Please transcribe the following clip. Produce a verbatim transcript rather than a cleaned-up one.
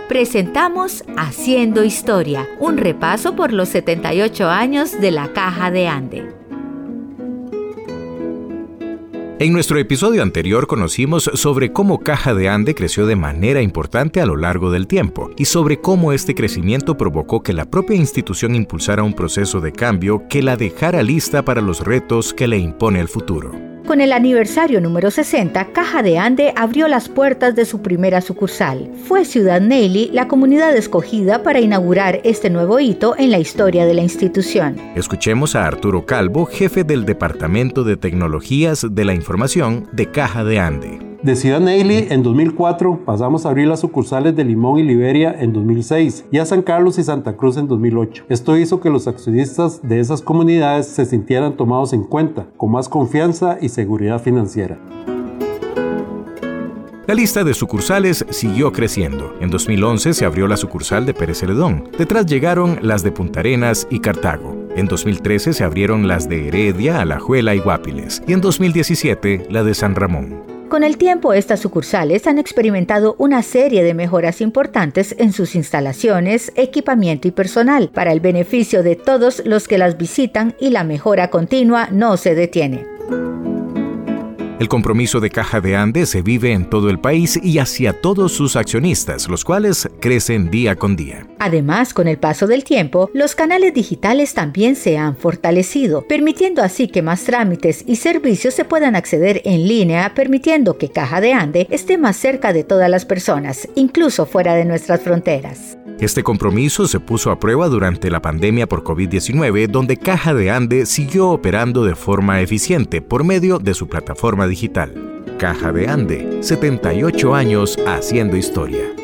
presentamos Haciendo Historia, un repaso por los setenta y ocho años de la Caja de Ande. En nuestro episodio anterior conocimos sobre cómo Caja de Ande creció de manera importante a lo largo del tiempo y sobre cómo este crecimiento provocó que la propia institución impulsara un proceso de cambio que la dejara lista para los retos que le impone el futuro. Con el aniversario número sesenta, Caja de Ande abrió las puertas de su primera sucursal. Fue Ciudad Neyli la comunidad escogida para inaugurar este nuevo hito en la historia de la institución. Escuchemos a Arturo Calvo, jefe del Departamento de Tecnologías de la Información de Caja de Ande. De Ciudad Neyli en dos mil cuatro pasamos a abrir las sucursales de Limón y Liberia en dos mil seis y a San Carlos y Santa Cruz en dos mil ocho. Esto hizo que los accionistas de esas comunidades se sintieran tomados en cuenta, con más confianza y seguridad financiera. La lista de sucursales siguió creciendo. En dos mil once se abrió la sucursal de Pérez Celedón. Detrás llegaron las de Punta Arenas y Cartago. En dos mil trece se abrieron las de Heredia, Alajuela y Guápiles. Y en dos mil diecisiete la de San Ramón. Con el tiempo, estas sucursales han experimentado una serie de mejoras importantes en sus instalaciones, equipamiento y personal, para el beneficio de todos los que las visitan, y la mejora continua no se detiene. El compromiso de Caja de Ande se vive en todo el país y hacia todos sus accionistas, los cuales crecen día con día. Además, con el paso del tiempo, los canales digitales también se han fortalecido, permitiendo así que más trámites y servicios se puedan acceder en línea, permitiendo que Caja de Ande esté más cerca de todas las personas, incluso fuera de nuestras fronteras. Este compromiso se puso a prueba durante la pandemia por covid diecinueve, donde Caja de Ande siguió operando de forma eficiente por medio de su plataforma digital. Caja de Ande, setenta y ocho años haciendo historia.